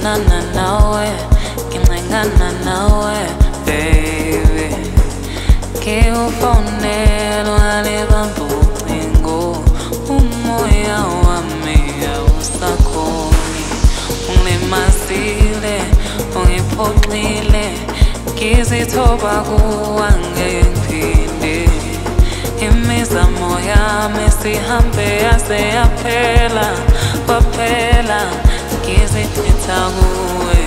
ngixolelana nawe, ngincengana nawe, baby. Ngiwufonela ungalibamba ucingo, umoya wami awusakhoni. Ungilimazile, ungiphoxile, ngizithoba kuwe angeke ngiphinde. Imizamo yami sihambe yaze yaphela, kwaphela ngiziphetha kuwe,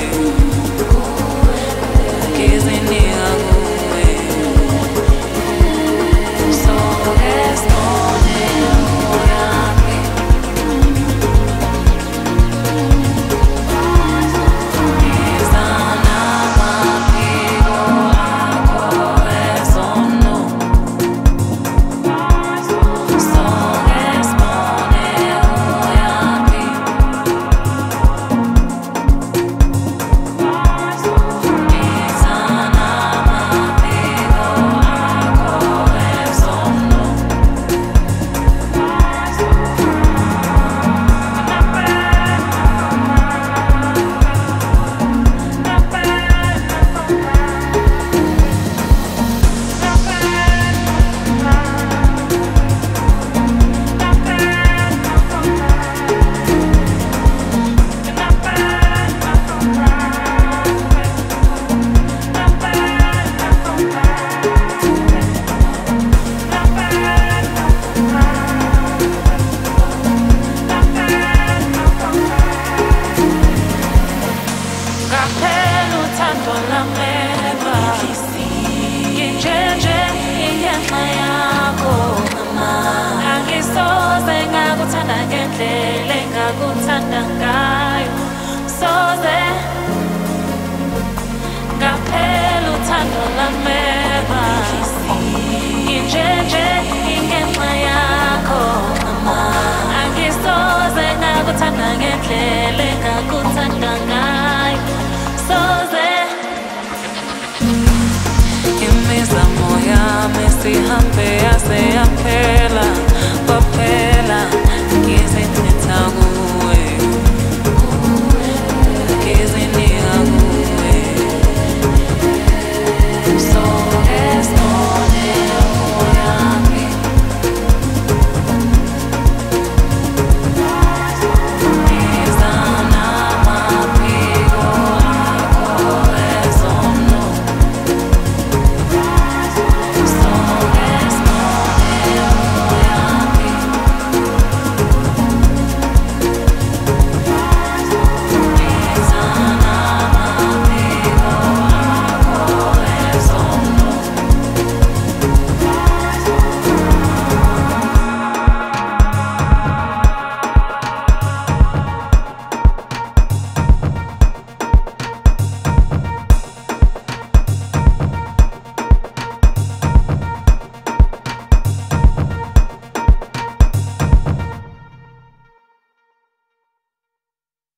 ngizinika kuwe. So this morning uyami, ngizana amaphiko akho ezono. So this morning uyami, ngizana amaphiko akho ezono. Ngaphela uthando lameva, nginjenje ngingenxa yakho. Angisoze ngakuthanda ngendlela engakuthanda ngayo.